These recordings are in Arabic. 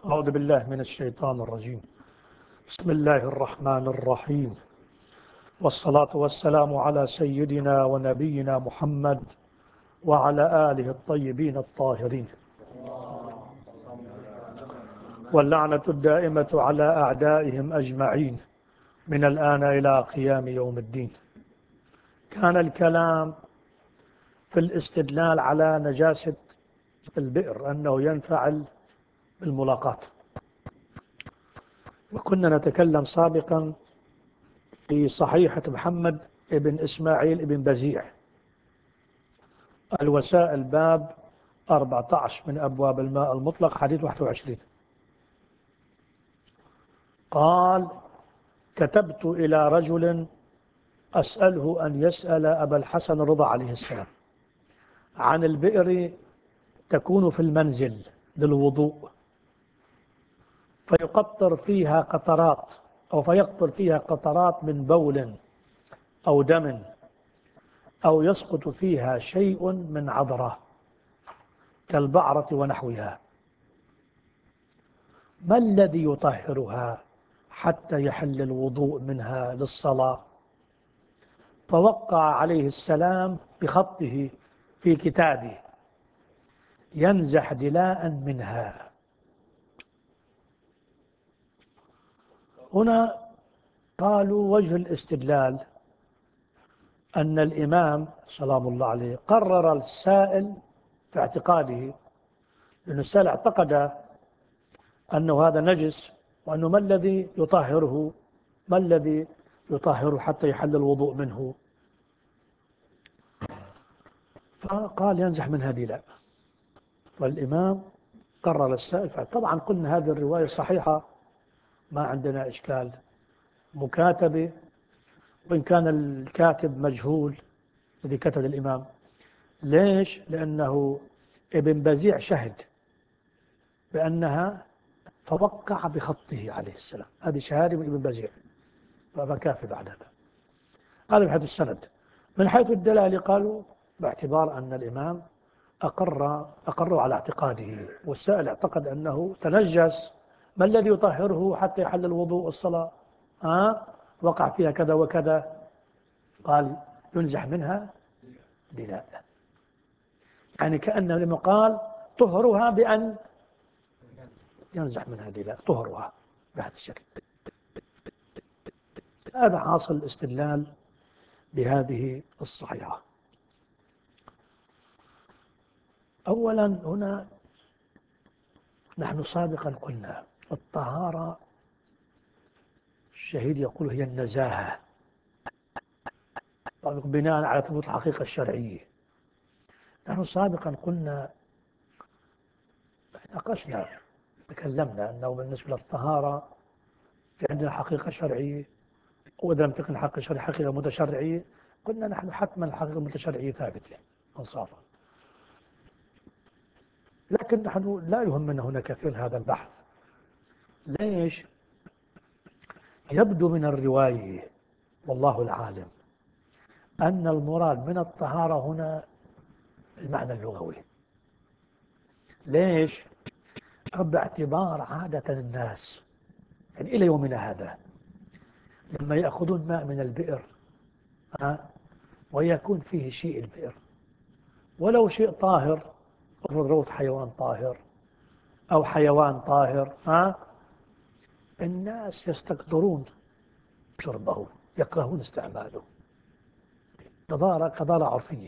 أعوذ بالله من الشيطان الرجيم. بسم الله الرحمن الرحيم، والصلاة والسلام على سيدنا ونبينا محمد وعلى آله الطيبين الطاهرين، واللعنة الدائمة على أعدائهم أجمعين من الآن إلى قيام يوم الدين. كان الكلام في الاستدلال على نجاسة البئر أنه ينفعل بالملاقاة، وكنا نتكلم سابقا في صحيحة محمد ابن إسماعيل ابن بزيع الوسائل باب 14 من أبواب الماء المطلق حديث 21. قال: كتبت إلى رجل أسأله أن يسأل أبا الحسن الرضا عليه السلام عن البئر تكون في المنزل للوضوء، فيقطر فيها قطرات فيقطر فيها قطرات من بول أو دم، أو يسقط فيها شيء من عذرة كالبعرة ونحوها، ما الذي يطهرها حتى يحل الوضوء منها للصلاة؟ فوقع عليه السلام بخطه في كتابه: ينزح دلاء منها. هنا قالوا وجه الاستدلال أن الإمام سلام الله عليه قرر السائل في اعتقاده، لأن السائل اعتقد أنه هذا نجس، وأنه ما الذي يطهره، ما الذي يطهره حتى يحل الوضوء منه؟ فقال ينزح منها دلاء، والإمام قرر السائل. طبعا قلنا هذه الرواية صحيحة، ما عندنا إشكال، مكاتبة، وإن كان الكاتب مجهول الذي كتب الإمام. ليش؟ لأنه ابن بزيع شهد بأنها فوقع بخطه عليه السلام، هذه شهادة من ابن بزيع، فكافي بعد هذا. هذا من حيث السند. من حيث الدلالة قالوا باعتبار أن الإمام أقروا على اعتقاده، والسائل اعتقد أنه تنجس، ما الذي يطهره حتى يحل الوضوء والصلاة؟ وقع فيها كذا وكذا، قال ينزح منها دلاء، يعني كأنه لما قال طهرها بأن ينزح منها دلاء، طهرها بهذا الشكل. هذا حاصل الاستدلال بهذه الصحيحة. أولا هنا نحن سابقا قلنا الطهارة، الشهيد يقول هي النزاهة بناء على ثبوت الحقيقة الشرعية. نحن سابقا قلنا، ناقشنا، تكلمنا أنه بالنسبة للطهارة في عندنا حقيقة شرعية، وإذا لم تكن حقيقة شرعية حقيقة متشرعية، قلنا نحن حتما الحقيقة المتشرعية ثابتة إنصافا، لكن نحن لا يهمنا هنا كثير هذا البحث. ليش؟ يبدو من الرواية والله العالم أن المراد من الطهارة هنا المعنى اللغوي. ليش؟ باعتبار عادة الناس يعني إلى يومنا هذا لما يأخذون ماء من البئر ويكون فيه شيء البئر، ولو شيء طاهر، روث حيوان طاهر أو حيوان طاهر، الناس يستقدرون شربه، يكرهون استعماله، قضارة عرفية،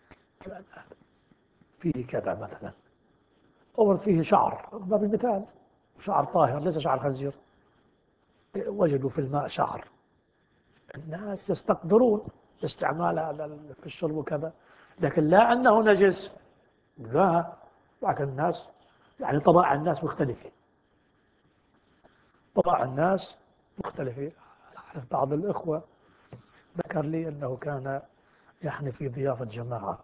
فيه كذا مثلا، أو فيه شعر، باب المثال شعر طاهر ليس شعر خنزير، وجدوا في الماء شعر، الناس يستقدرون استعمالها في الشرب وكذا، لكن لا أنه نجس، لا، لكن الناس يعني طباع الناس مختلفة، طباع الناس مختلفة. بعض الإخوة ذكر لي أنه كان يعني في ضيافة جماعة،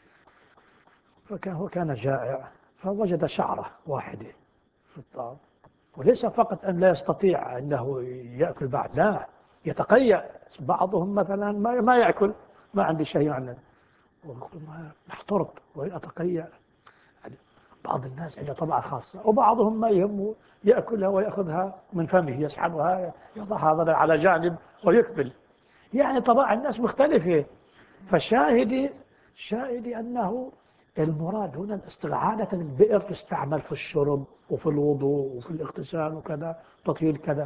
هو كان جائع، فوجد شعرة واحدة في الطعام، وليس فقط أن لا يستطيع أنه يأكل بعد، لا، يتقيأ. بعضهم مثلا ما يأكل، ما عندي شيء عنه، احترق وأتقيأ، بعض الناس عنده طبعة خاصة، وبعضهم ما يهمه يأكلها ويأخذها من فمه، يسحبها يضعها على جانب ويكمل. يعني طباع الناس مختلفة. فشاهدي أنه المراد هنا عادة البئر تستعمل في الشرب وفي الوضوء وفي الاغتسال وكذا، تطهير كذا.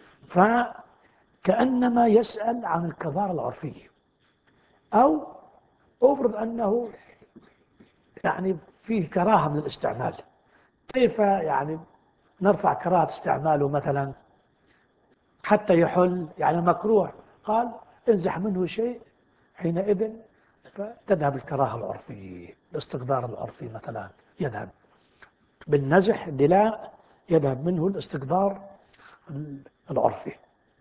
فكأنما يسأل عن الكظارة العرفية، أو أفرض أنه يعني فيه كراهة من الاستعمال، كيف يعني نرفع كراهة استعماله مثلا حتى يحل، يعني مكروه، قال انزح منه شيء حينئذ فتذهب الكراهة العرفية، الاستقدار العرفي مثلا يذهب بالنزح الدلاء، يذهب منه الاستقدار العرفي.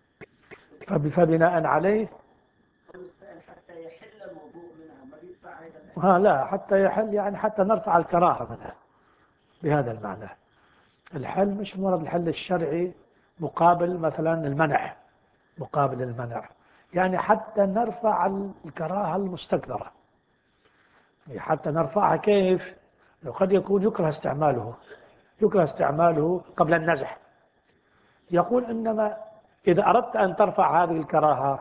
فبناء عليه حتى يحل الوضوء منها ما يدفع لا، حتى يحل يعني حتى نرفع الكراهة منها بهذا المعنى. الحل مش مرض الحل الشرعي مقابل مثلا المنع، مقابل المنع، يعني حتى نرفع الكراهة المستقدرة. حتى نرفعها كيف؟ قد يكون يكره استعماله قبل النزح. يقول إنما إذا أردت أن ترفع هذه الكراهة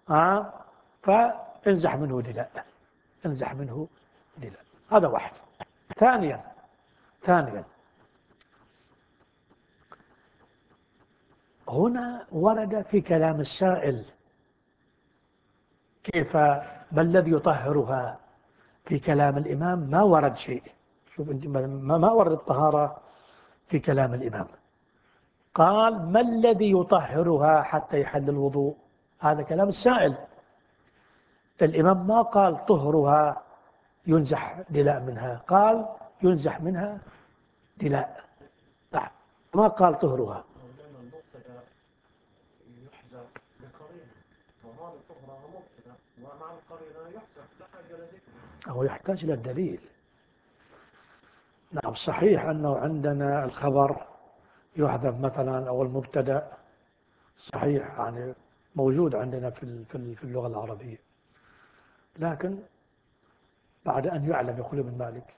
فانزح منه دلاء، انزح منه دلاء. هذا واحد. ثانيا هنا ورد في كلام السائل كيف ما الذي يطهرها. في كلام الإمام ما ورد شيء. شوف ما ورد الطهارة في كلام الإمام. قال ما الذي يطهرها حتى يحل الوضوء. هذا كلام السائل. الإمام ما قال طهرها ينزح دلاء منها، قال ينزح منها دلاء. لا، ما قال طهرها. هو يحتاج إلى الدليل. نعم صحيح أنه عندنا الخبر يحذف مثلا أو المبتدأ، صحيح يعني موجود عندنا في اللغة العربية، لكن بعد أن يعلم يقول ابن مالك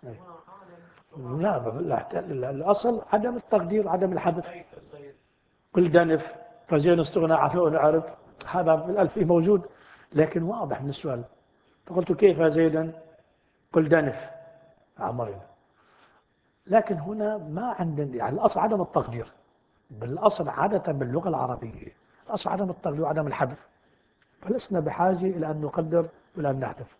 لا، الأصل عدم التقدير، عدم الحذف. قل دنف فزين استغنى عنه ونعرف، هذا في الألفية موجود، لكن واضح من السؤال. فقلت كيف زيدا؟ قل دنف عمرين. لكن هنا ما عندنا يعني الأصل عدم التقدير. بالأصل عادة باللغة العربية الأصل عدم التقدير وعدم الحذف، فلسنا بحاجة إلى أن نقدر ولا أن نحذف.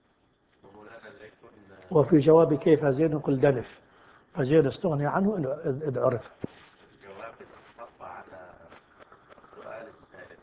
وفي جواب كيف زيد قل دنف فزيد استغني عنه إذ عرف. الجواب يتطبع على سؤال السائل،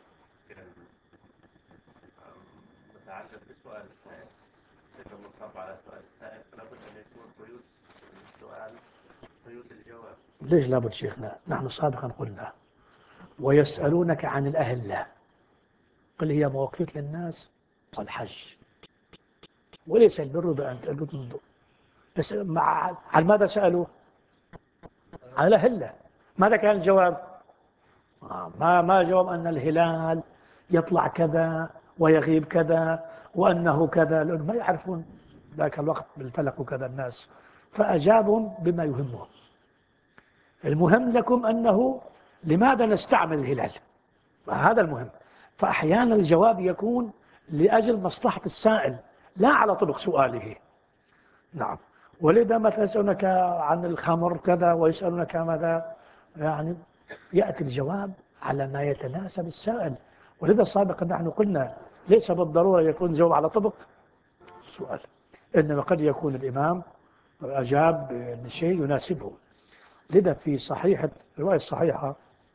متعلق بسؤال السائل. إذا مطبع على سؤال السائل فلابد أن يكون قيود السؤال قيود الجواب. ليش لابد شيخنا؟ نحن سابقا قلنا ويسألونك عن الأهلة، قل هي مواقيت للناس والحج، وليس البر بأن تأتوا. عن ماذا سألوا؟ عن الأهلة. ماذا كان الجواب؟ ما جواب أن الهلال يطلع كذا ويغيب كذا وأنه كذا، لأنهم ما يعرفون ذاك الوقت بالفلك وكذا الناس، فأجابهم بما يهمهم. المهم لكم أنه لماذا نستعمل الهلال، هذا المهم. فأحيانا الجواب يكون لأجل مصلحة السائل لا على طبق سؤاله. نعم. ولذا مثلا يسألونك عن الخمر كذا ويسألونك ماذا، يعني يأتي الجواب على ما يتناسب السائل. ولذا سابقا نحن قلنا ليس بالضرورة يكون جواب على طبق السؤال، إنما قد يكون الإمام أجاب بشيء يناسبه. لذا في صحيحة الرواية الصحيحة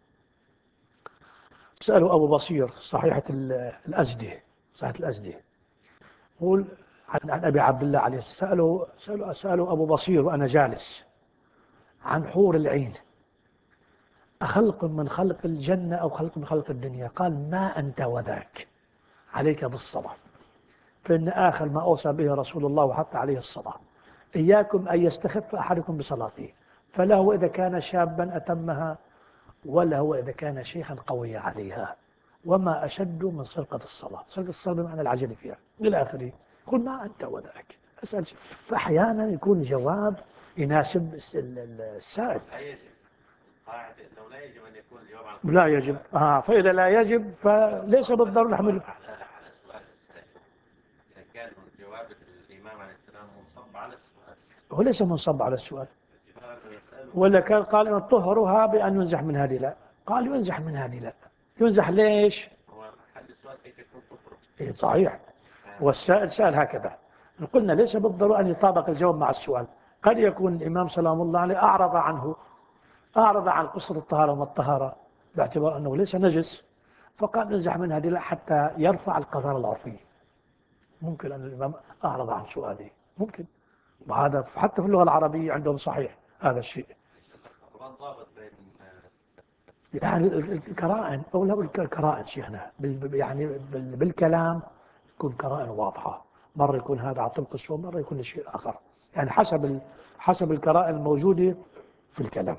سألوا أبو بصير صحيحة الأزدي، صحيحة الأزدي، يقول عن أبي عبد الله عليه سألوا أبو بصير وأنا جالس عن حور العين أخلق من خلق الجنة أو خلق من خلق الدنيا؟ قال ما أنت وذاك، عليك بالصلاة، فإن آخر ما أوصى به رسول الله وحث عليه الصلاة، إياكم أن يستخف أحدكم بصلاته، فله إذا كان شابا أتمها وله إذا كان شيخا قوي عليها، وما أشد من سرقة الصلاة. سرقة الصلاة بمعنى العجل فيها إلى آخره. قل ما أنت وذاك، أسأل شيء. فأحيانا يكون جواب يناسب السائل. لا يجب. قاعدة أنه لا يجب أن يكون الجواب عن لا يجب. فإذا لا يجب فليس بالضرورة نحمله. على سؤال السائل. إذا كان جواب الإمام عليه السلام منصب على السؤال. هو ليس منصب على السؤال. ولا كان قال إن طهرها بأن ينزح من هذه لا. قال ينزح من هذه لا. ينزح ليش؟ هو حد السؤال كيف يكون طهره؟ إيه صحيح. والسائل سأل هكذا. قلنا ليس بالضرورة أن يطابق الجواب مع السؤال. قد يكون الإمام سلام الله عليه أعرض عن قصة الطهارة وما الطهارة باعتبار أنه ليس نجس، فقال ننزح من هذه لا حتى يرفع القذارة العرفية. ممكن أن الإمام أعرض عن سؤاله، ممكن. وهذا حتى في اللغة العربية عندهم صحيح هذا الشيء. والضابط بين يعني الكرائن أو لا الكرائن شيخنا يعني بالكلام يكون كرائن واضحة. مرة يكون هذا على طبق السوء، مرة يكون شيء آخر، يعني حسب الكرائن الموجودة في الكلام.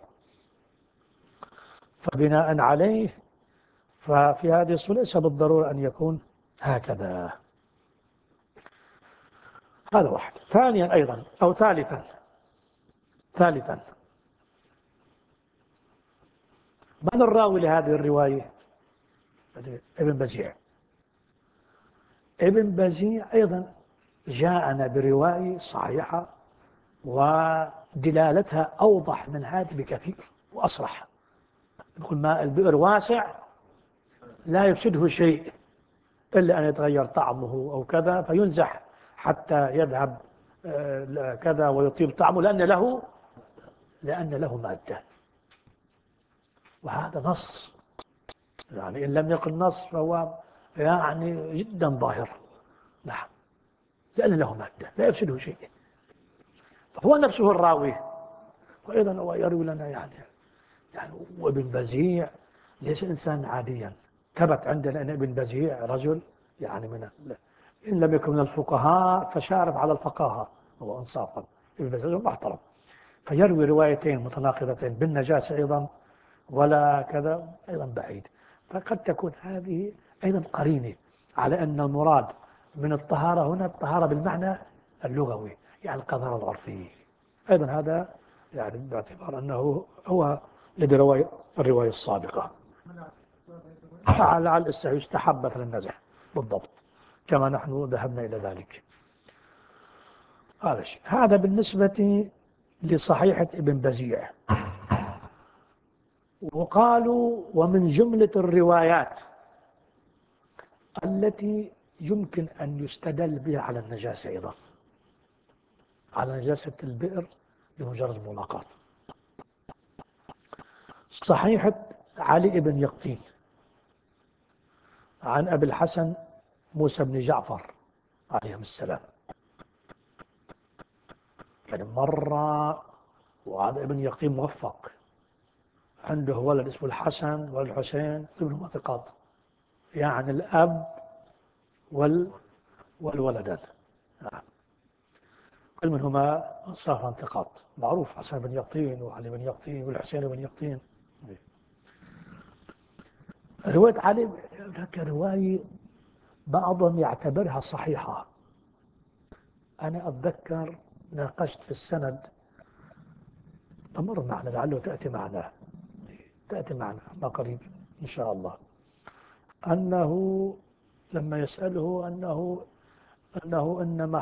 فبناء عليه ففي هذه الصورة ليس بالضرورة أن يكون هكذا. هذا واحد. ثانيا أيضا أو ثالثا من الراوي لهذه الرواية؟ ابن بزيع. ابن بزيع أيضا جاءنا برواية صحيحة ودلالتها أوضح من هذه بكثير وأصرح. يقول ماء البئر واسع لا يفسده شيء إلا أن يتغير طعمه أو كذا فينزح حتى يذهب كذا ويطيب طعمه لأن له مادة. وهذا نص، يعني إن لم يكن نص فهو يعني جدا ظاهر. نعم، لأن له مادة لا يفسده شيء. فهو نفسه الراوي. وأيضا هو يروي لنا يعني وابن بزيع ليس إنسان عاديا. ثبت عندنا أن ابن بزيع رجل يعني إن لم يكن من الفقهاء فشارف على الفقاهة هو إنصافا. ابن بزيع رجل محترم، فيروي روايتين متناقضتين بالنجاسة أيضا ولا كذا أيضا بعيد. فقد تكون هذه أيضا قرينة على أن المراد من الطهارة هنا الطهارة بالمعنى اللغوي، يعني القذارة العرفية. أيضا هذا يعني باعتبار أنه هو الذي روى الرواية السابقة على يستحب مثل النزح بالضبط كما نحن ذهبنا إلى ذلك. هذا الشيء. هذا بالنسبة لصحيحة ابن بزيع. وقالوا ومن جملة الروايات التي يمكن أن يستدل بها على النجاسة أيضا، على نجاسة البئر بمجرد الملاقاة، صحيحة علي بن يقطين عن أبي الحسن موسى بن جعفر عليهم السلام. يعني مرة وهذا ابن يقطين موفق، عنده ولد اسمه الحسن والحسين ابن ثقات، يعني الأب والولدان. كل منهما صافا ثقات، معروف حسن بن يقطين وعلي بن يقطين والحسين بن يقطين. رواية علي هناك رواية بعضهم يعتبرها صحيحة. أنا أتذكر ناقشت في السند، تمر معنا لعله تأتي معنا ما قريب إن شاء الله، أنه لما يسأله أنه إنما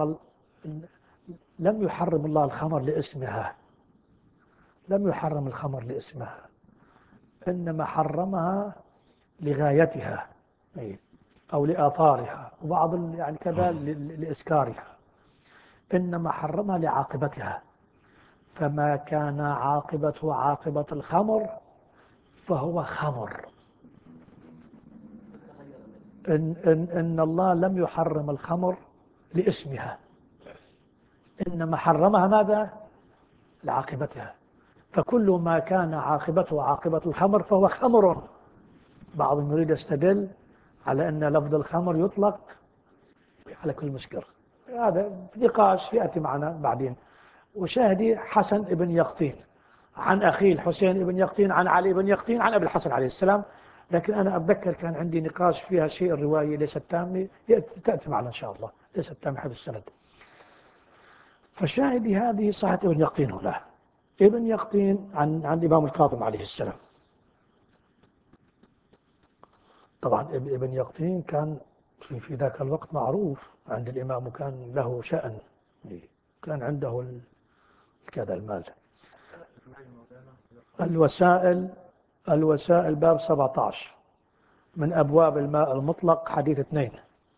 لم يحرم الله الخمر لاسمها، لم يحرم الخمر لاسمها، إنما حرمها لغايتها أو لآثارها، وبعض يعني كذا لإسكارها. إنما حرمها لعاقبتها، فما كان عاقبته عاقبة الخمر فهو خمر. إن الله لم يحرم الخمر لاسمها، إنما حرمها ماذا؟ لعاقبتها. فكل ما كان عاقبته عاقبة الخمر فهو خمر. بعضهم يريد يستدل على أن لفظ الخمر يطلق على كل مسكر. هذا نقاش يأتي معنا بعدين. وشاهدي حسن بن يقطين عن أخيه الحسين بن يقطين عن علي بن يقطين عن أبي الحسن عليه السلام. لكن أنا أتذكر كان عندي نقاش فيها شيء، الرواية ليست تامة، تأتي معنا إن شاء الله، ليست تامة حيث السند. فالشاهد هذه صحة ابن يقطين له. ابن يقطين عن الإمام الكاظم عليه السلام. طبعا ابن يقطين كان في ذاك الوقت معروف عند الإمام، وكان له شأن، كان عنده كذا المال. الوسائل باب 17 من أبواب الماء المطلق، حديث 2.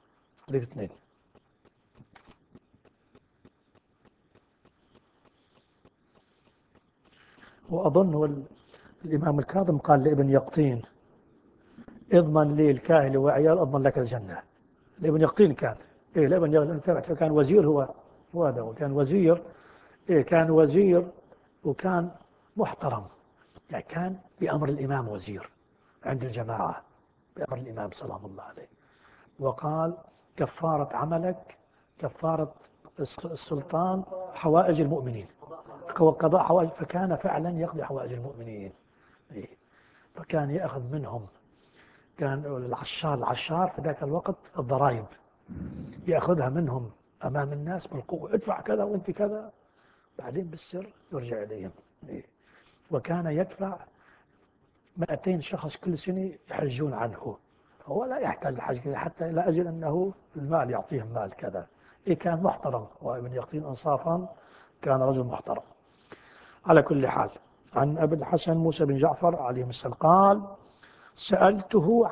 وأظن الإمام الكاظم قال لابن يقطين: اضمن لي الكاهل وعيال أضمن لك الجنة. لابن يقطين كان لابن يقطين كان وزير، هو هذا كان وزير. كان وزير وكان محترم، يعني كان بأمر الإمام وزير عند الجماعة، بأمر الإمام سلام الله عليه. وقال: كفارة عملك كفارة السلطان حوائج المؤمنين، وقضاء حوائج. فكان فعلا يقضي حوائج المؤمنين. فكان يأخذ منهم، كان العشار في ذاك الوقت الضرائب يأخذها منهم أمام الناس بالقوة: ادفع كذا وانت كذا، بعدين بالسر يرجع إليهم. وكان يدفع 200 شخص كل سنة يحجون عنه، هو لا يحتاج الحج حتى لا أجل أنه المال يعطيهم مال كذا. كان محترم، وابن يقطين إنصافا كان رجل محترم. على كل حال، عن أبي الحسن موسى بن جعفر عليه السلام قال: سألته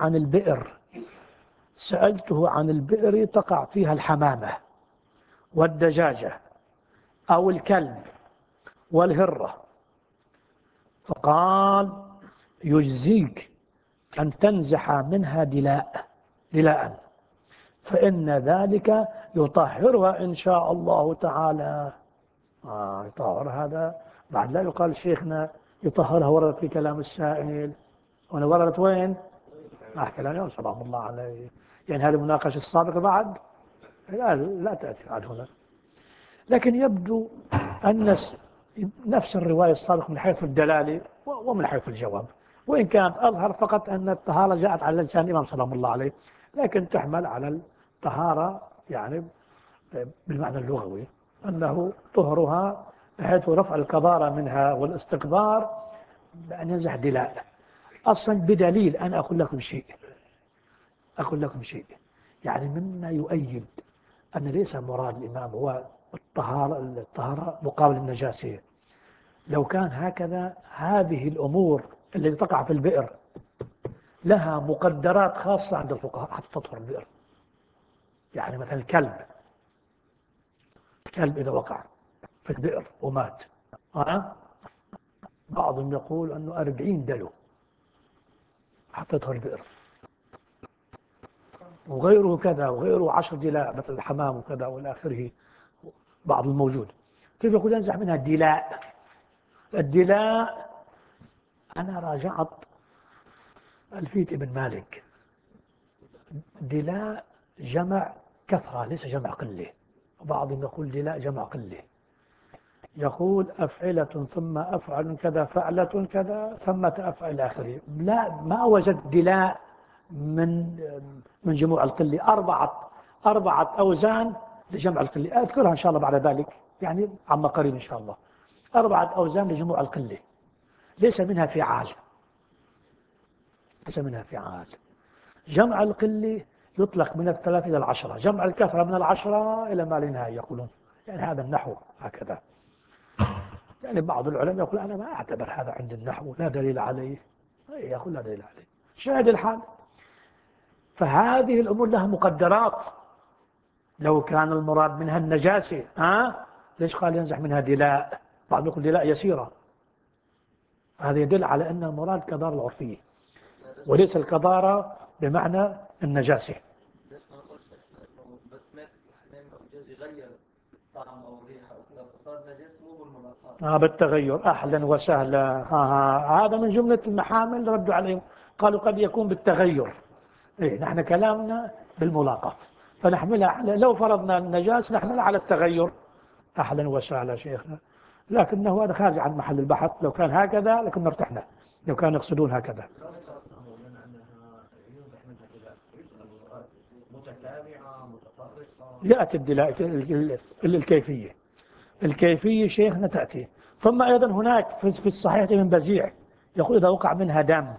عن البئر تقع فيها الحمامة والدجاجة أو الكلب والهرة، فقال: يجزيك أن تنزح منها دلاء، فإن ذلك يطهرها إن شاء الله تعالى. يطهر هذا بعد، لا يقال شيخنا يطهرها وردت في كلام السائل. هنا وردت وين؟ كلام اليوم سلام الله عليه. يعني هذه المناقشة السابقة بعد لا تأتي بعد هنا. لكن يبدو أن نفس الرواية السابقة من حيث الدلالة ومن حيث الجواب، وإن كانت أظهر فقط أن الطهارة جاءت على لسان الإمام سلام الله عليه، لكن تحمل على الطهارة يعني بالمعنى اللغوي، أنه طهرها بحيث رفع القذارة منها والاستقذار بأن ينزح دلاء. أصلا بدليل أنا أقول لكم شيء يعني مما يؤيد أن ليس مراد الإمام هو الطهارة مقابل النجاسة. لو كان هكذا، هذه الأمور التي تقع في البئر لها مقدرات خاصة عند الفقهاء حتى تطهر البئر. يعني مثلا الكلب إذا وقع في البئر ومات، بعضهم يقول أنه 40 دلو حتى تطهر البئر، وغيره كذا، وغيره 10 دلاء مثل الحمام وكذا والى آخره، بعض الموجود. كيف يقول ينزح منها الدلاء؟ أنا راجعت ألفية ابن مالك. دلاء جمع كثرة ليس جمع قلة، وبعضهم يقول دلاء جمع قلة. يقول أفعلة ثم أفعل كذا فعلة كذا ثم أفعل آخره. لا، ما وجد دلاء من جموع القلة. أربعة أوزان لجمع القلة، أذكرها إن شاء الله بعد ذلك، يعني عما قريب إن شاء الله. 4 أوزان لجموع القلة، ليس منها فعال. جمع القلة يطلق من 3 إلى 10، جمع الكثرة من 10 إلى ما لا نهاية يقولون. يعني هذا النحو هكذا. يعني بعض العلماء يقول أنا ما أعتبر هذا عند النحو، لا دليل عليه. يقول لا دليل عليه، شاهد الحال. فهذه الأمور لها مقدرات. لو كان المراد منها النجاسة، ليش قال ينزح منها دلاء؟ بعض يقول دلاء يسيرة. هذا يدل على أن المراد كدار العرفية، وليس الكضارة بمعنى النجاسة. بس ما يغير طعم او ريحه او صار نجس مو بالملاقاه. بالتغير أهلا وسهلا. هذا من جملة المحامل ردوا عليهم، قالوا قد يكون بالتغير. نحن كلامنا بالملاقاة، فنحملها على، لو فرضنا النجاس نحملها على التغير. أهلا وسهلا شيخنا، لكنه هذا خارج عن محل البحث. لو كان هكذا لكنا ارتحنا، لو كانوا يقصدون هكذا. يأتي الدلاء الكيفية، الكيفية شيخنا تأتي. ثم أيضا هناك في الصحيح ابن بزيع يقول إذا وقع منها دم،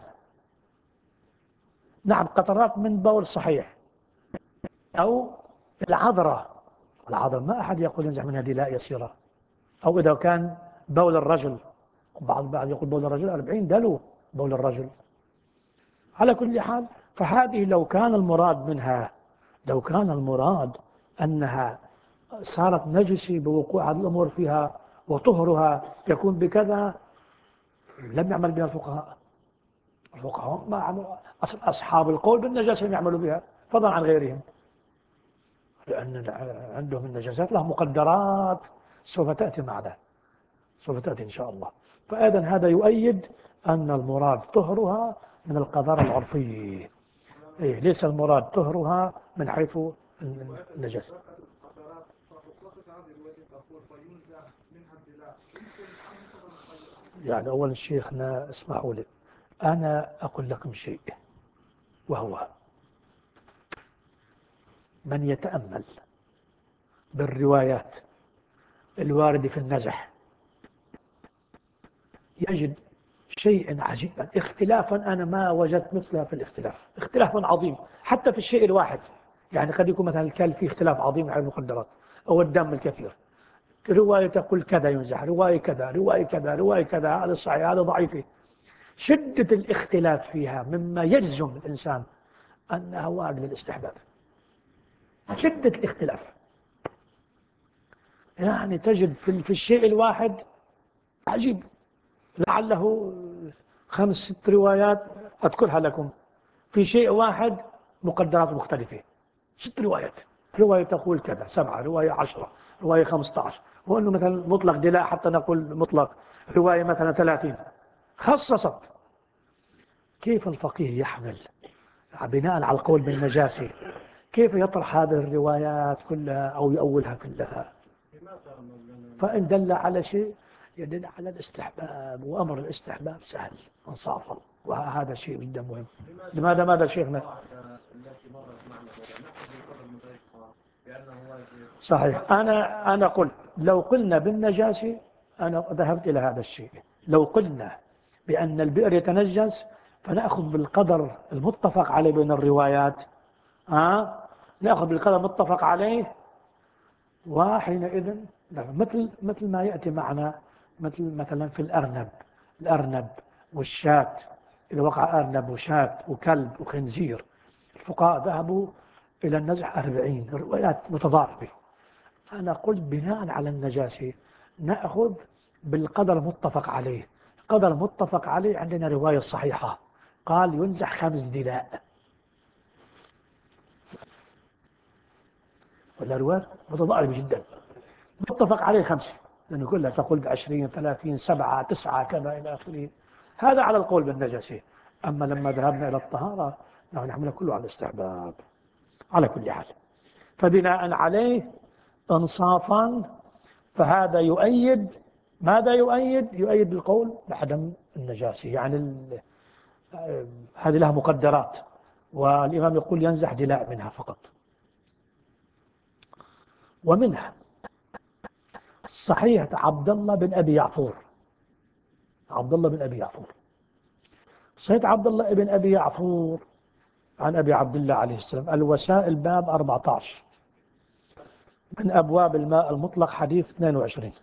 نعم قطرات من بول صحيح، أو العذرة ما أحد يقول ينزح منها دلاء يسيرة، أو إذا كان بول الرجل، بعض يقول بول الرجل 40 دلو بول الرجل. على كل حال فهذه لو كان المراد أنها صارت نجسة بوقوع هذه الأمور فيها وطهرها يكون بكذا، لم يعمل بها الفقهاء ما أصحاب القول بالنجاسة لم يعملوا بها فضلا عن غيرهم، لأن عندهم النجاسات لها مقدرات سوف تأتي معنا، سوف تأتي إن شاء الله. فأيضا هذا يؤيد أن المراد طهرها من القذارة العرفية، ليس المراد طهرها من حيث النجاسة. يعني أولا شيخنا اسمحوا لي، أنا أقول لكم شيء، وهو من يتأمل بالروايات الواردة في النزح يجد شيئا عجيبا، اختلافا أنا ما وجدت مثلها في الاختلاف، اختلاف عظيم حتى في الشيء الواحد. يعني قد يكون مثلا الكلب فيه اختلاف عظيم على المخدرات أو الدم الكثير، رواية تقول كذا ينزح، رواية كذا، رواية كذا، رواية كذا، هذا صحيح هذا ضعيف. شدة الاختلاف فيها مما يجزم الإنسان أنها وارد للاستحباب، شدة الاختلاف. يعني تجد في الشيء الواحد عجيب، لعله 5 6 روايات أذكرها لكم في شيء واحد مقدرات مختلفة، 6 روايات، رواية تقول كذا 7، رواية 10، رواية 15، وأنه مثلا مطلق دلاء حتى نقول مطلق، رواية مثلا 30 خصصت. كيف الفقيه يحمل بناء على القول بالنجاسة كيف يطرح هذه الروايات كلها أو يؤولها كلها؟ فإن دل على شيء يدل على الاستحباب، وأمر الاستحباب سهل انصافا، وهذا شيء جدا مهم. لماذا ماذا شيخنا؟ صحيح. أنا قلت لو قلنا بالنجاسة، أنا ذهبت إلى هذا الشيء، لو قلنا بأن البئر يتنجس فنأخذ بالقدر المتفق عليه بين الروايات، نأخذ بالقدر المتفق عليه، وحينئذ مثل ما يأتي معنا، مثلا في الأرنب والشاة، إذا وقع أرنب وشاة وكلب وخنزير، الفقهاء ذهبوا إلى النزح 40 روايات متضاربة. أنا قلت بناء على النجاسة نأخذ بالقدر المتفق عليه، قدر متفق عليه عندنا رواية صحيحة قال ينزح 5 دلاء، ولا رواية متضاربة جدا متفق عليه 5، لأنه كلها تقول 20 30 7 9 كذا إلى آخره. هذا على القول بالنجاسة. أما لما ذهبنا إلى الطهارة نحن نحمل كله على الاستحباب على كل حال. فبناء عليه انصافا فهذا يؤيد ماذا؟ يؤيد القول بعدم النجاسة. يعني هذه لها مقدرات، والإمام يقول ينزح دلاء منها فقط. ومنها صحيح عبد الله بن أبي يعفور، صحيح عبد الله بن أبي يعفور عن أبي عبد الله عليه السلام، الوسائل باب 14 من أبواب الماء المطلق حديث 22،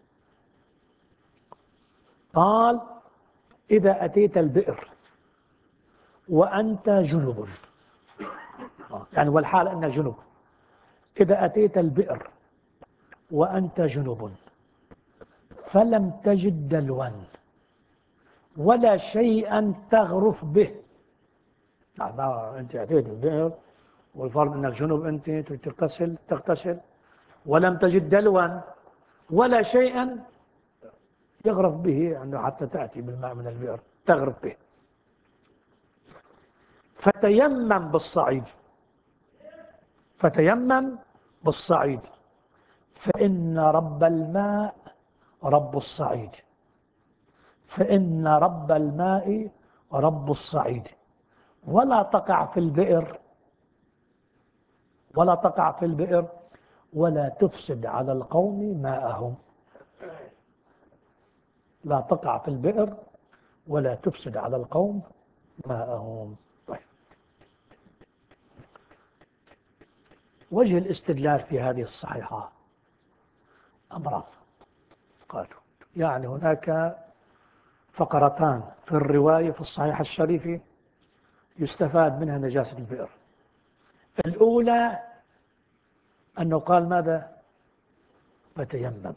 قال إذا أتيت البئر وأنت جنب، يعني والحال أن جنب، إذا أتيت البئر وأنت جنب فلم تجد دلوا ولا شيئا تغرف به، يعني أنت أتيت البئر والفرض أنك جنب، أنت تغتسل ولم تجد دلوا ولا شيئا يغرف به، أنه حتى تأتي بالماء من البئر تغرف به، فتيمم بالصعيد فإن رب الماء رب الصعيد، ولا تقع في البئر ولا تفسد على القوم ماءهم. لا تقع في البئر ولا تفسد على القوم ماءهم. طيب، وجه الاستدلال في هذه الصحيحة أمران قالوا، يعني هناك فقرتان في الرواية في الصحيح الشريف يستفاد منها نجاسة البئر. الأولى أنه قال ماذا؟ فتيمم.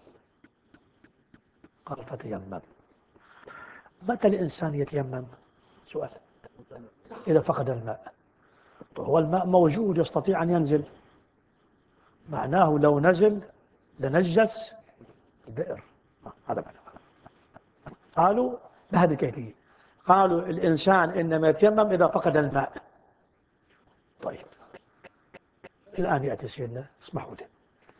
قال فتيمم. متى الإنسان يتيمم؟ سؤال. إذا فقد الماء. هو الماء موجود يستطيع أن ينزل، معناه لو نزل لنجس البئر. هذا معنى. قالوا بهذه الكيفية، قالوا الإنسان إنما يتيمم إذا فقد الماء. طيب، الآن يأتي سيدنا اسمحوا لي.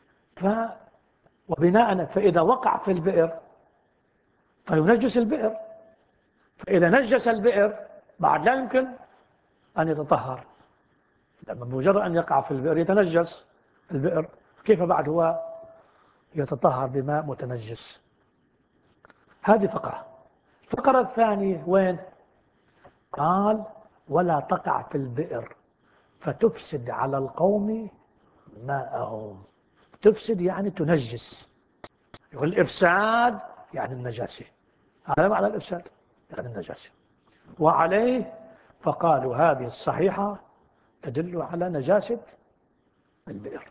وبناء فإذا وقع في البئر فينجس البئر، فإذا نجس البئر بعد لا يمكن أن يتطهر، لما بمجرد أن يقع في البئر يتنجس البئر، كيف بعد هو يتطهر بماء متنجس؟ هذه فقرة. الفقرة الثانية وين؟ قال ولا تقع في البئر فتفسد على القوم ماءهم. تفسد يعني تنجس، يقول الإفساد يعني النجاسة، هذا معنى الإفساد يعني النجاسة. وعليه فقالوا هذه الصحيحة تدل على نجاسة البئر.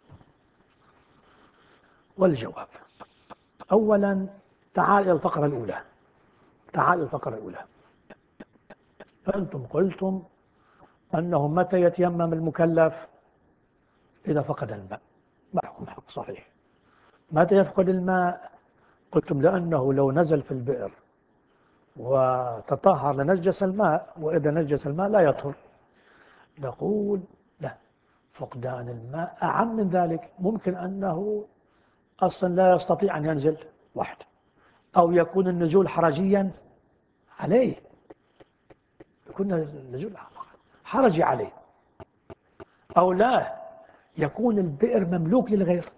والجواب أولا، تعال إلى الفقرة الأولى. تعال إلى الفقرة الأولى. فأنتم قلتم أنه متى يتيمم المكلف؟ إذا فقد الماء. معكم حق صحيح. متى يفقد الماء؟ قلتم لأنه لو نزل في البئر وتطهر لنجس الماء، وإذا نجس الماء لا يطهر. نقول لا، فقدان الماء أعم من ذلك. ممكن أنه أصلا لا يستطيع أن ينزل واحد، أو يكون النزول حرجيا عليه، يكون النزول حرجي عليه، أو لا يكون البئر مملوك للغير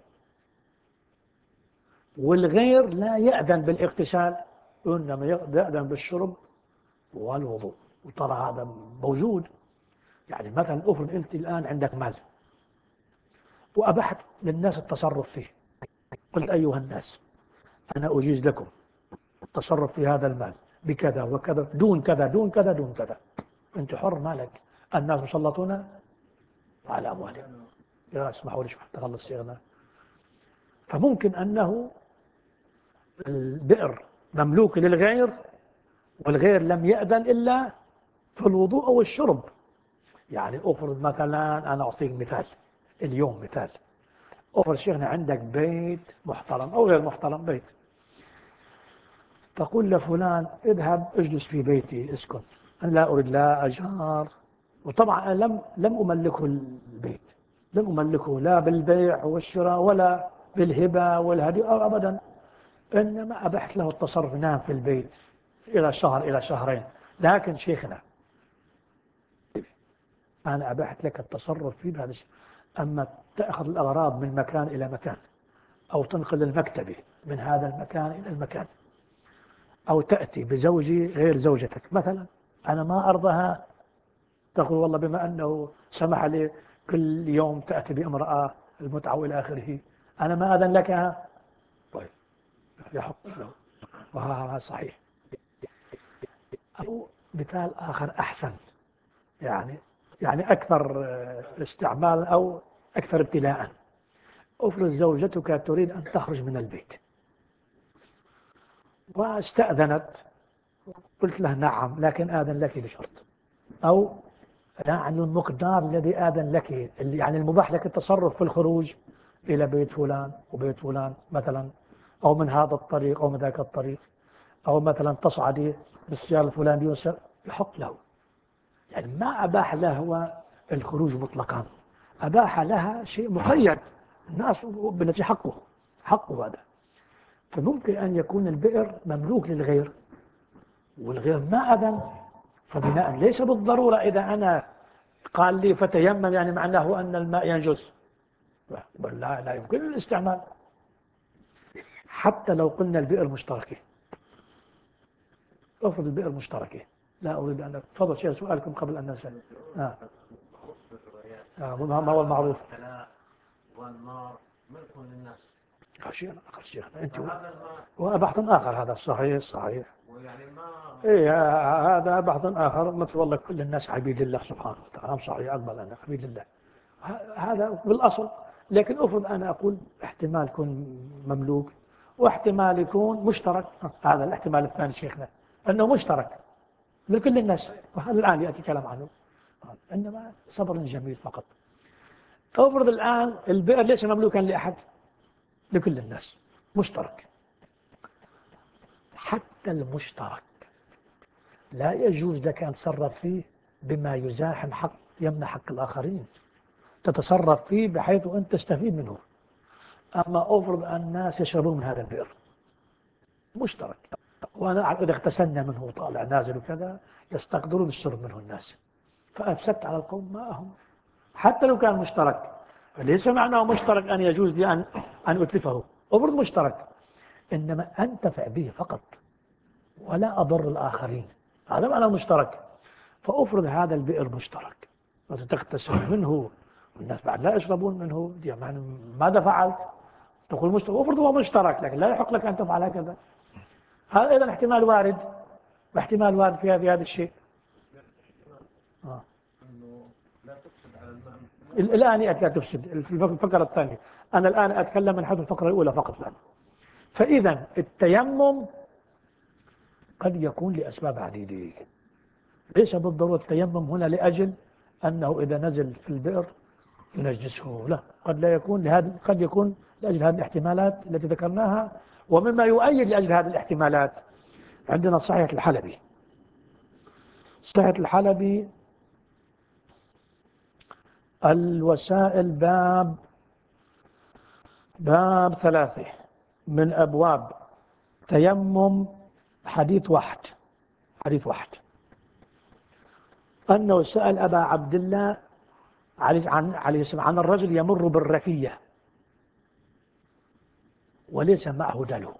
والغير لا يأذن بالاغتسال، إنما يأذن بالشرب والوضوء. وترى هذا موجود. يعني مثلا افرض أنت الآن عندك مال وأبحت للناس التصرف فيه، قلت أيها الناس أنا أجيز لكم التصرف في هذا المال بكذا وكذا دون كذا دون كذا دون كذا، أنت حر مالك، الناس مسلطون على أموالهم. يا اسمحوا لي شو حتى خلص شيخنا. فممكن أنه البئر مملوك للغير والغير لم يأذن إلا في الوضوء أو الشرب. يعني أفرض مثلا، أنا أعطيك مثال اليوم، مثال أفرض شيخنا عندك بيت محترم أو غير محترم، بيت، تقول لفلان اذهب اجلس في بيتي اسكن، أنا لا أريد لا أجار، وطبعا أنا لم أملكه البيت، لم أملكه لا بالبيع والشراء ولا بالهبة والهدية أبدا، إنما أبحت له التصرف، نام في البيت إلى شهر إلى شهرين. لكن شيخنا أنا أبحت لك التصرف فيه بهذا الشيء، أما تأخذ الأغراض من مكان إلى مكان، أو تنقل المكتبة من هذا المكان إلى المكان، أو تأتي بزوجي غير زوجتك مثلا، أنا ما أرضها. تقول والله بما أنه سمح لي كل يوم تأتي بامرأة المتعة وإلى آخره، أنا ما أذن لك. طيب، يحق له، وهذا صحيح. أو مثال آخر أحسن، يعني أكثر استعمال أو أكثر ابتلاء. افرض زوجتك تريد أن تخرج من البيت واستأذنت، قلت له نعم لكن آذن لك بشرط، أو يعني المقدار الذي آذن لك، يعني المباح لك التصرف في الخروج إلى بيت فلان وبيت فلان مثلا، أو من هذا الطريق أو من ذاك الطريق، أو مثلا تصعدي بالسيارة الفلانية، يحق له. يعني ما أباح له الخروج مطلقا، أباح لها شيء مقيد، الناس بالتي حقه هذا. فممكن أن يكون البئر مملوك للغير والغير ما أذن، فبناء ليس بالضرورة إذا أنا قال لي فتيمم يعني معناه أن الماء ينجس، بل لا يمكن الاستعمال. حتى لو قلنا البئر مشتركة، افرض البئر مشتركة. لا أريد أن تفضل شيء سؤالكم قبل أن نسأل. ما هو المعروف؟ الكلاء والنار ملك للنفس. شيء آخر شيخنا أنت وبحث آخر هذا صحيح. ويعني ما هذا بحث آخر مثل والله كل الناس عبيد لله سبحانه وتعالى. صحيح أقبل أنا عبيد لله هذا بالأصل. لكن أفرض أنا أقول احتمال يكون مملوك واحتمال يكون مشترك. هذا الاحتمال الثاني شيخنا أنه مشترك لكل الناس، وهذا الآن يأتي كلام عنه. إنما صبر جميل فقط. أفرض الآن البئر ليس مملوكا لأحد، لكل الناس مشترك. حتى المشترك لا يجوز لك أن تتصرف فيه بما يزاحم حق يمنع حق الآخرين. تتصرف فيه بحيث أن تستفيد منه. أما أفرض أن الناس يشربون من هذا البئر مشترك، وأنا إذا اغتسلنا منه وطالع نازل وكذا يستقدرون الشرب منه الناس، فأفسدت على القوم ماءهم. حتى لو كان مشترك، ليس معناه مشترك أن يجوز لي أن أتلفه. أفرض مشترك، إنما أنتفع به فقط ولا أضر الآخرين، هذا معنى مشترك. فأفرض هذا البئر مشترك وتغتسل منه والناس بعد لا يشربون منه، يعني ماذا فعلت؟ تقول مشترك. أفرض هو مشترك لكن لا يحق لك أن تفعل هكذا. هذا أيضا احتمال وارد، واحتمال وارد في هذا الشيء. لا تفسد على الماء. الآن يأتي لا تفسد في الفقرة الثانية. أنا الآن أتكلم من حيث الفقرة الأولى فقط الآن. فإذا التيمم قد يكون لأسباب عديدة، ليس بالضرورة التيمم هنا لأجل أنه إذا نزل في البئر ينجسه، لا، قد لا يكون لهذا، قد يكون لأجل هذه الاحتمالات التي ذكرناها. ومما يؤيد لأجل هذه الاحتمالات عندنا صحيحة الحلبي. صحيحة الحلبي الوسائل باب 3 من أبواب تيمم. حديث واحد أنه سأل أبا عبد الله عن الرجل يمر بالركية وليس معه دلو.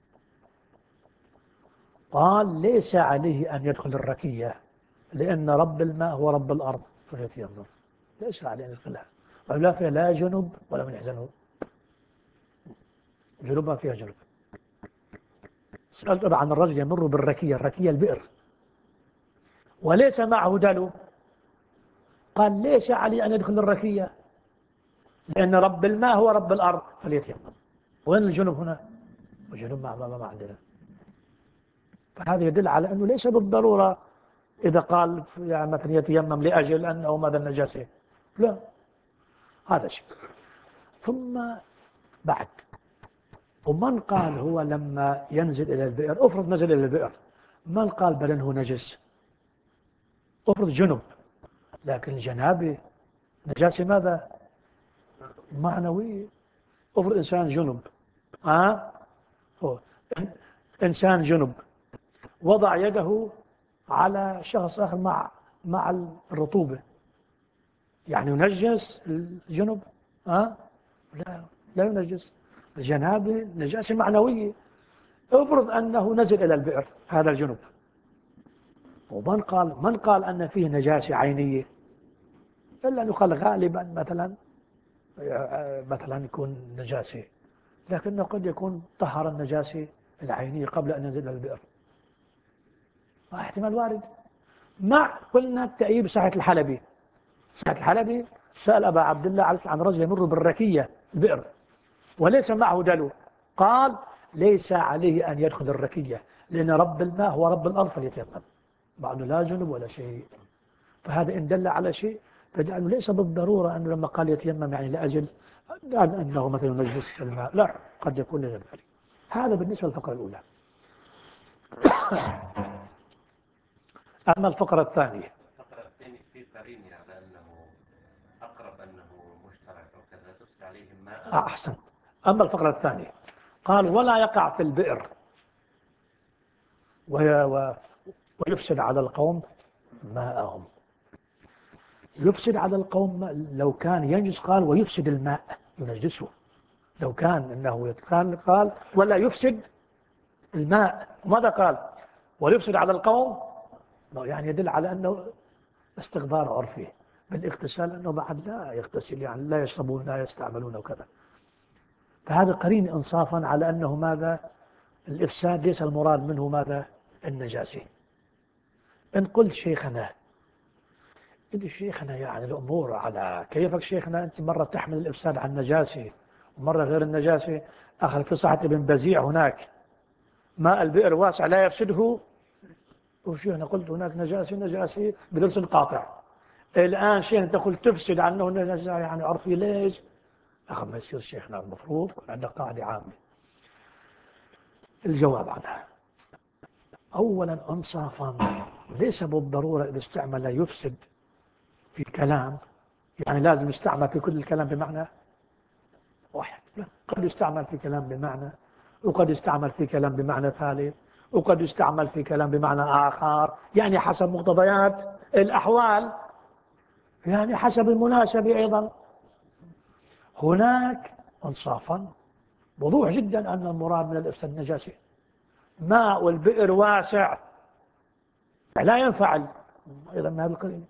قال ليس عليه أن يدخل الركية لأن رب الماء هو رب الأرض فليتيمم، ليس عليه أن يدخلها. ولا فيها لا جنب ولا من يحزنه، جنوب ما فيها جنوب. سألت أبا عن الرجل يمر بالركية، الركية البئر، وليس معه دلو. قال ليس عليه أن يدخل الركية لأن رب الماء هو رب الأرض فليتيمم. وين الجنوب هنا؟ والجنوب ما عندنا. فهذا يدل على أنه ليس بالضرورة إذا قال يعني مثلا يتيمم لأجل أنه ماذا النجاسة، لا، هذا شيء. ثم بعد، ومن قال هو لما ينزل إلى البئر، أفرض نزل إلى البئر، من قال بدنه نجس؟ أفرض جنب، لكن الجنابة نجاسة ماذا؟ معنوية. أفرض إنسان جنب، هو إنسان جنب وضع يده على شخص آخر مع الرطوبة، يعني ينجس الجنب؟ لا ينجس. الجنابة نجاسة معنوية. افرض أنه نزل إلى البئر هذا الجنب، من قال أن فيه نجاسة عينية؟ إلا أن يقال غالبا مثلا يكون نجاسة، لكنه قد يكون طهر النجاسة العينية قبل أن ينزل إلى البئر، احتمال وارد. مع قلنا التأييد صحيحة الحلبي. صحيحة الحلبي سأل أبا عبد الله عن رجل يمر بالركية البئر وليس معه دلو، قال ليس عليه أن يدخل الركية لأن رب الماء هو رب الأرض فليتيمم، مع أنه لا جنب ولا شيء. فهذا إن دل على شيء فجعله ليس بالضرورة أنه لما قال يتيمم يعني لأجل أنه مثلا ينجس الماء، لا، قد يكون لذلك. هذا بالنسبة للفقرة الأولى. أما الفقرة الثانية، في قرينة على أنه أقرب أنه مشترك وكذا تفسد عليهم ماء. أحسن. أما الفقرة الثانية قال ولا يقع في البئر ويفسد على القوم ماءهم. يفسد على القوم لو كان ينجس، قال ويفسد الماء ينجسه. لو كان أنه قال ولا يفسد الماء، ماذا قال؟ وليفسد على القوم يعني يدل على أنه استقذار عرفي. بالاغتسال أنه بعد لا يغتسل، يعني لا يشربون لا يستعملون وكذا. فهذا قرين إنصافا على أنه ماذا؟ الإفساد ليس المراد منه ماذا؟ النجاسة. إن قلت شيخنا إنت شيخنا يعني الأمور على كيفك شيخنا، أنت مرة تحمل الإفساد على النجاسة ومرة غير النجاسة. أخذ في صحة ابن بزيع هناك ماء البئر واسع لا يفسده، وشيخنا قلت هناك نجاسة بدرس قاطع. الآن شيخنا تقول تفسد عنه النجاسة يعني عرفي ليش؟ أخذ ما يصير شيخنا المفروض عندنا قاعدة عامة. الجواب عنها أولا أنصافا ليس بالضرورة إذا استعمل يفسد في كلام يعني لازم يستعمل في كل الكلام بمعنى واحد. قد يستعمل في كلام بمعنى، وقد يستعمل في كلام بمعنى ثالث، وقد يستعمل في كلام بمعنى آخر، يعني حسب مقتضيات الأحوال، يعني حسب المناسبة أيضا. هناك انصافا وضوح جدا أن المراد من الإفساد النجاسة. ماء والبئر واسع لا ينفعل أيضا من هذا القرين،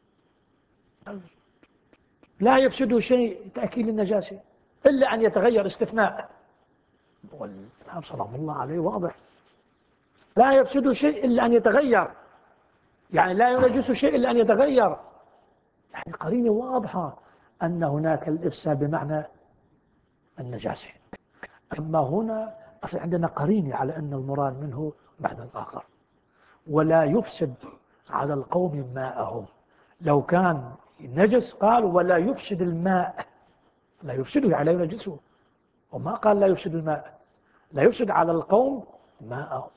لا يفسد شيء تأكيد النجاسة إلا أن يتغير استثناء، والإمام صلى الله عليه واضح. لا يفسد شيء إلا أن يتغير، يعني لا ينجس شيء إلا أن يتغير، يعني قرينة واضحة أن هناك الإفساد بمعنى النجاسة. أما هنا أصلا عندنا قرينة على أن المراد منه معنى آخر. ولا يفسد على القوم ماءهم، لو كان نجس قال ولا يفسد الماء، لا يفسده يعني لا ينجسه، وما قال لا يفسد الماء، لا يفسد على القوم ماءهم.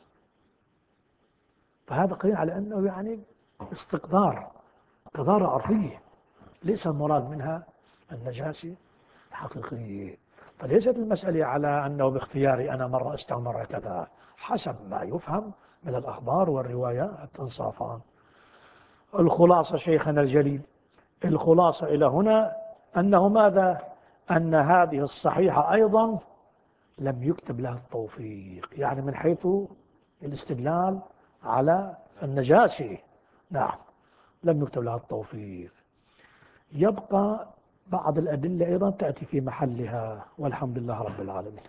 فهذا قرين على أنه يعني استقذار، قذارة عرفية، ليس المراد منها النجاسة الحقيقية. فليست المسألة على أنه باختياري أنا مرة استعمل مرة كذا، حسب ما يفهم من الأخبار والروايات انصافا. الخلاصة شيخنا الجليل، الخلاصة إلى هنا أنه ماذا؟ أن هذه الصحيحة أيضا لم يكتب لها التوفيق، يعني من حيث الاستدلال على النجاسة، نعم لم يكتب لها التوفيق. يبقى بعض الأدلة أيضا تأتي في محلها، والحمد لله رب العالمين.